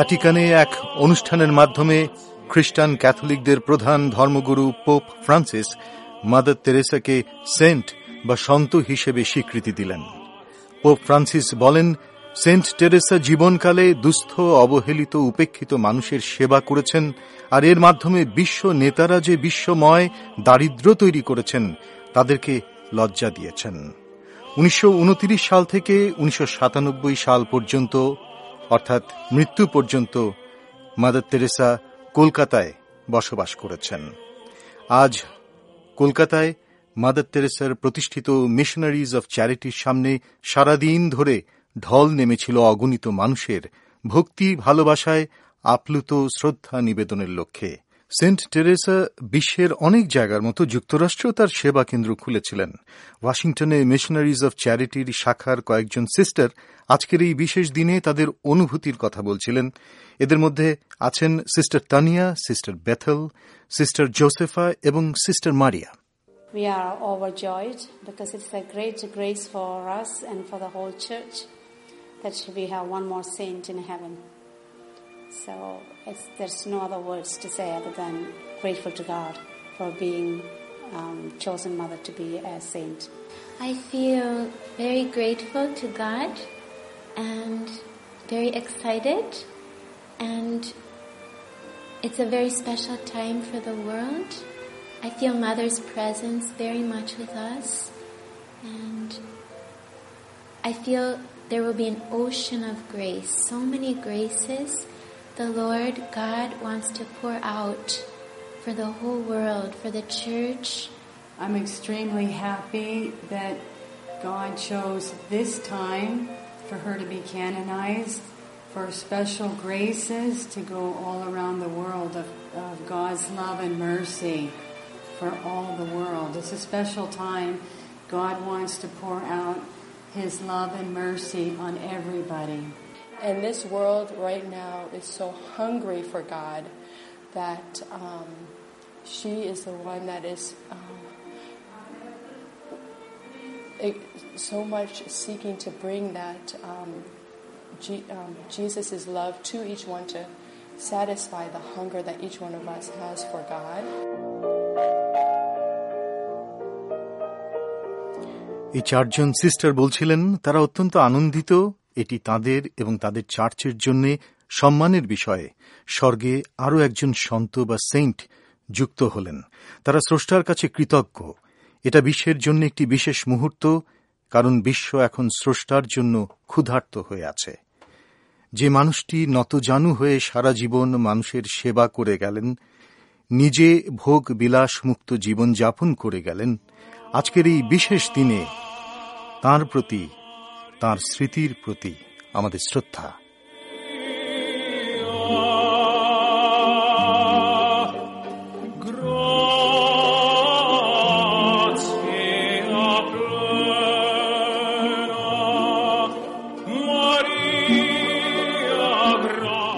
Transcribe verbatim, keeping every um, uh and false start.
ভ্যাটিকানে এক অনুষ্ঠানের মাধ্যমে খ্রিস্টান ক্যাথলিকদের প্রধান ধর্মগুরু পোপ ফ্রান্সিস মাদার তেরেসাকে সেন্ট বা সন্ত হিসেবে স্বীকৃতি দিলেন। পোপ ফ্রান্সিস বলেন, সেন্ট টেরেসা জীবনকালে দুস্থ, অবহেলিত, উপেক্ষিত মানুষের সেবা করেছেন, আর এর মাধ্যমে বিশ্ব নেতারা যে বিশ্বময় দারিদ্র্য তৈরি করেছেন তাদেরকে লজ্জা দিয়েছেন। উনিশশো উনত্রিশ সাল থেকে উনিশশো সাতানব্বই সাল পর্যন্ত, অর্থাৎ মৃত্যু পর্যন্ত, মাদার তেরেসা কলকাতায় বসবাস করেছেন। আজ কলকাতায় মাদার তেরেসার প্রতিষ্ঠিত মিশনারিজ অফ চ্যারিটির সামনে সারাদিন ধরে ঢল নেমেছিল অগণিত মানুষের, ভক্তি ভালোবাসায় আপ্লুত শ্রদ্ধা নিবেদনের লক্ষ্যে। সেন্ট টেরেসা বিশ্বের অনেক জায়গার মতো যুক্তরাষ্ট্রেও তার সেবা কেন্দ্র খুলেছিলেন। ওয়াশিংটনে মিশনারিজ অফ চ্যারিটির শাখার কয়েকজন সিস্টার আজকের এই বিশেষ দিনে তাদের অনুভূতির কথা বলছিলেন। এদের মধ্যে আছেন Sister Tania, Sister Bethel, Sister Josepha এবং Sister Maria. We are overjoyed because it's a great grace for us and for the whole church that we have one more saint in heaven. So it's, there's no other words to say other than grateful to God for being um, chosen mother to be a saint. I feel very grateful to God and very excited, and it's a very special time for the world. I feel Mother's presence very much with us, and I feel there will be an ocean of grace, so many graces the Lord God wants to pour out for the whole world, for the church. I'm extremely happy that God chose this time for her to be canonized, for special graces to go all around the world of, of God's love and mercy for all the world. It's a special time. God wants to pour out His love and mercy on everybody. And this world right now is so hungry for God that um, she is the one that is um, it, so much seeking to bring that um, G- um, Jesus' love to each one, to satisfy the hunger that each one of us has for God. এই চারজন sister বলছিলেন তারা অত্যন্ত আনন্দিত। এটি তাদের এবং তাদের চার্চের জন্য সম্মানের বিষয়ে স্বর্গে আরও একজন সন্ত বা সেন্ট যুক্ত হলেন। তারা স্রষ্টার কাছে কৃতজ্ঞ। এটা বিশ্বের জন্য একটি বিশেষ মুহূর্ত, কারণ বিশ্ব এখন স্রষ্টার জন্য ক্ষুধার্ত হয়ে আছে। যে মানুষটি নতজানু হয়ে সারা জীবন মানুষের সেবা করে গেলেন, নিজে ভোগ বিলাস মুক্ত জীবন যাপন করে গেলেন, আজকের এই বিশেষ দিনে তাঁর প্রতি, তাঁর স্মৃতির প্রতি আমাদের শ্রদ্ধা। Grow